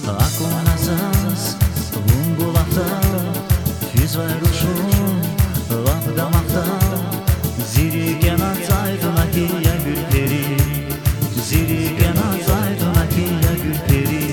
Aklınasız un bulakta Füz ve ruşun Vahdamakta Zirigen atsaydın akiye gülperi Zirigen atsaydın akiye gülperi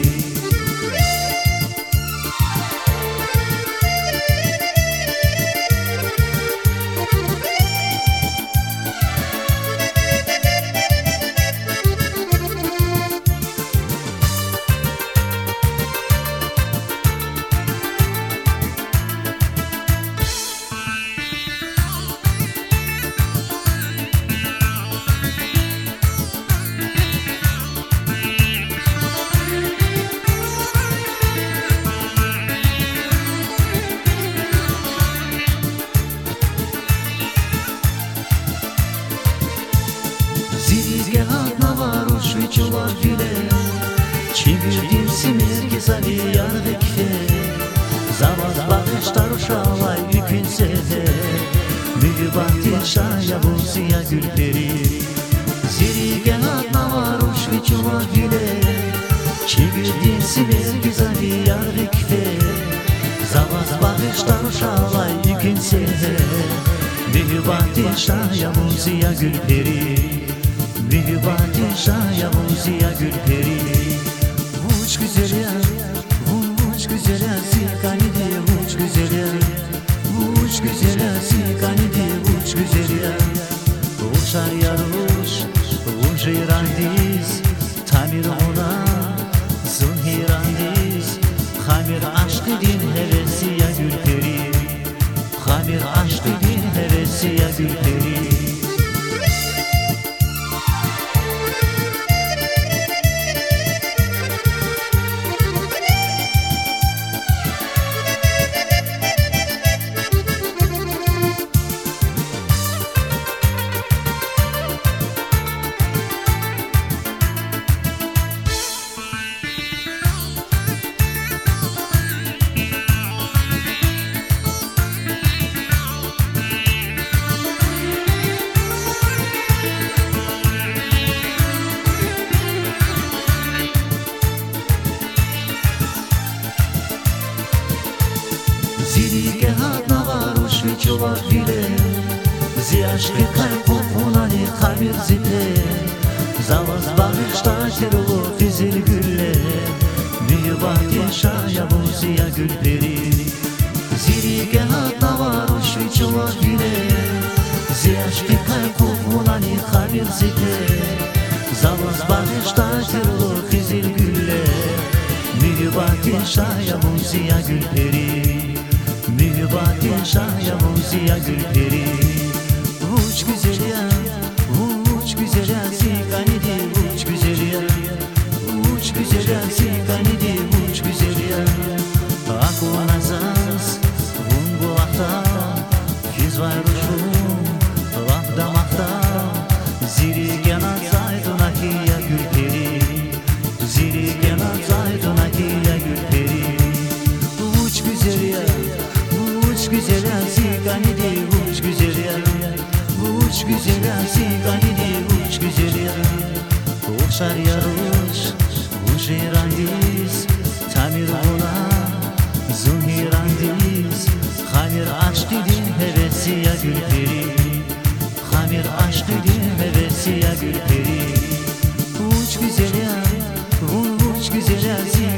Zirge adna var uçlu çuvar güle Çivirdim simirgi zavi yardı kife Zavaz bakışlar uşağlay yükün sefe Mühübati şaya bulsiya gülperi Zirge adna var uçlu çuvar güle Çivirdim simirgi zavi yardı kife Zavaz bakışlar uşağlay yükün sefe Mühübati şaya bulsiya gülperi Mühübati şaya bulsiya gülperi Uç güzel ya, uç güzel ya Sikani diye uç güzel ya Uç güzel ya, sikani diye uç güzel ya Uçar yaruş, uç irandiz Tamir ona, zunhirandiz Hamir aşkı din hevesi ya gülperi Hamir aşkı din hevesi ya gülperi Zirge adna var uçlu çuvar güle Ziyaşkı kalp okunani hamir zile Zavaz bağışta şerulu fizil gülle Mühübati şaya bulsiya gülperi Zirge adna var uçlu çuvar güle Ziyaşkı kalp okunani hamir zile Zavaz bağışta şerulu fizil gülle Mühübati şaya bulsiya gülperi Mühübati şaya bulsiya gülperi Uç güzel ya, uç güzel ya Sikani di uç güzel ya Uç güzel ya sikani di uç güzel ya Aklınasız un bulakta Yüz var ruşun vahdamakta Zirigen atsaydın akiye gülperi Zirigen atsaydın akiye gülperi Uç güzel ya Uç güzel ya sikani di uç güzel ya Uç güzel ya sikani di uç güzel ya Uçar yaruş uç irandiz Tamir ona zunhirandiz Hamir aşk din hevesi ya gülperi Hamir aşk din hevesi ya gülperi Uç güzel ya uç güzel ya